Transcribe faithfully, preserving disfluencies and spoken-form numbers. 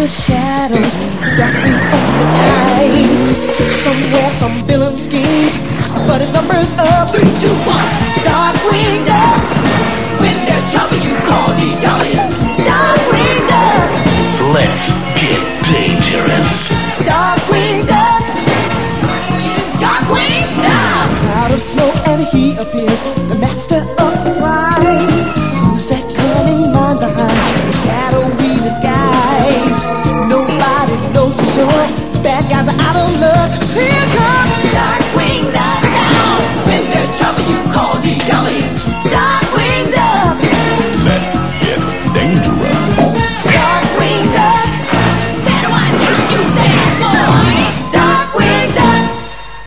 the shadows, darkly over the night. Somewhere some villain schemes, but his number's up. Three, two, one. Darkwing Duck. When there's trouble, you call D W. Darkwing Duck. Let's get dangerous. Darkwing Duck. Darkwing Duck. Cloud of smoke and he appears, the master of some